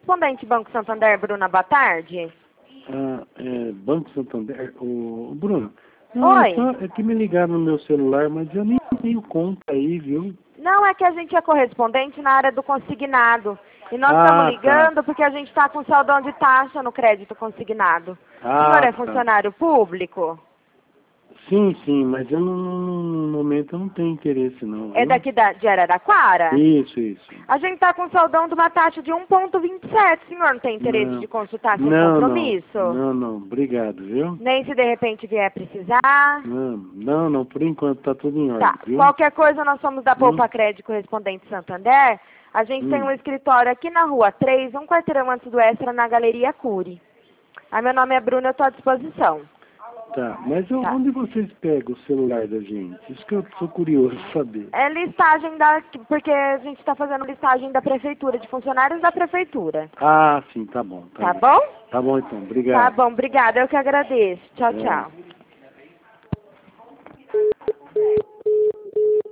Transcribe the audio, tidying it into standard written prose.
correspondente Banco Santander, Bruna, boa tarde. Banco Santander. Bruno, Oi. É que me ligaram no meu celular, mas eu nem tenho conta aí, viu? Não, é que a gente é correspondente na área do consignado. E nós estamos ligando porque a gente está com saldão de taxa no crédito consignado. O senhor é funcionário público? Sim, mas eu no momento eu não tenho interesse não. É Viu? daqui de Araraquara? Isso. A gente está com saldão de uma taxa de 1,27. O senhor não tem interesse de consultar sem compromisso? Não, obrigado, viu? Nem se de repente vier precisar? Não, por enquanto tá tudo em ordem, Tá. viu? Qualquer coisa, nós somos da Poupa Crédito Correspondente Santander. A gente tem um escritório aqui na Rua 3, um quarteirão antes do Extra, na Galeria Cury. Meu nome é Bruna, eu estou à disposição. Tá, mas onde vocês pegam o celular da gente? Isso que eu sou curioso de saber. É listagem porque a gente está fazendo listagem da prefeitura, de funcionários da prefeitura. Sim, tá bom. Tá bom? Tá bom então, obrigado. Tá bom, obrigada, eu que agradeço. Tchau.